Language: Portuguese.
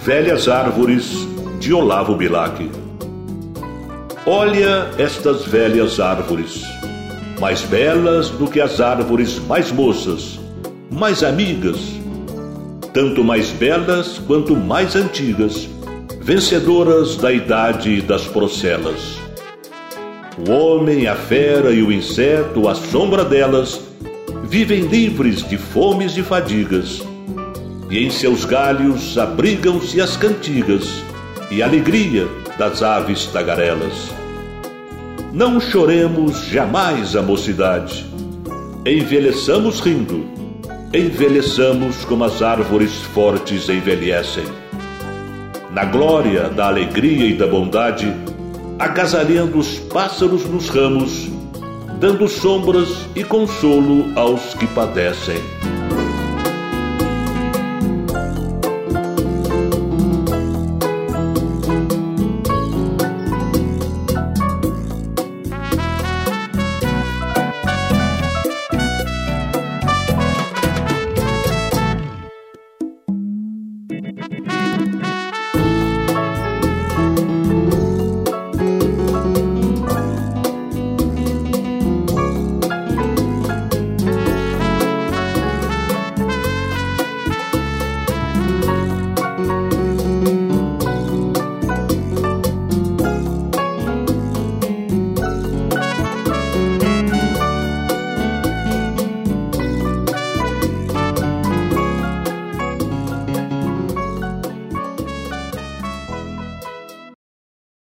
Velhas Árvores, de Olavo Bilac. Olha estas velhas árvores, mais belas do que as árvores mais moças, mais amigas, tanto mais belas quanto mais antigas, vencedoras da idade e das procelas. O homem, a fera e o inseto, à sombra delas, vivem livres de fomes e fadigas, e em seus galhos abrigam-se as cantigas e a alegria das aves tagarelas. Não choremos jamais a mocidade, envelheçamos rindo, envelheçamos como as árvores fortes envelhecem. Na glória da alegria e da bondade, agasalhando os pássaros nos ramos, dando sombras e consolo aos que padecem.